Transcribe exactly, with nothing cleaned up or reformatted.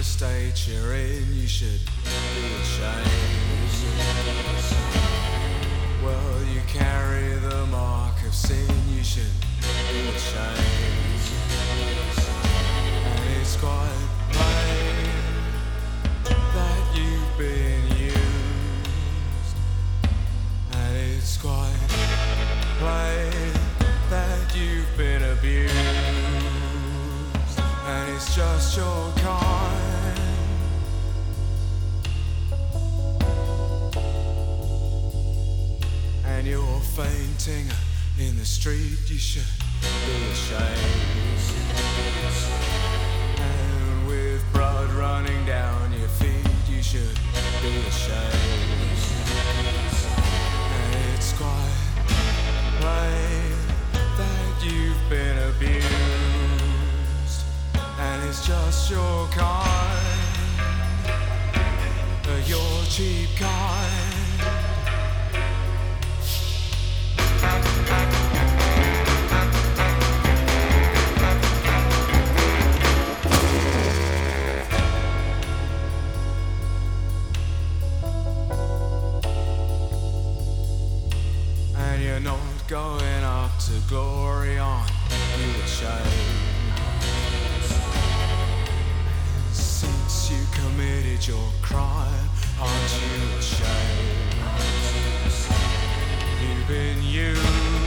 state you're in, you should be ashamed. Well, you carry the mark of sin, you should be ashamed. And it's quite plain that you've been used. And it's quite plain that you've been abused. And it's just your kind. And you're fainting in the street, you should be ashamed. And with blood running down your feet, you should be ashamed. And it's quite plain that you've been abused. And it's just your kind, your cheap kind. And you're not going up to glory, aren't you ashamed? Since you committed your crime, aren't you ashamed? You've been used.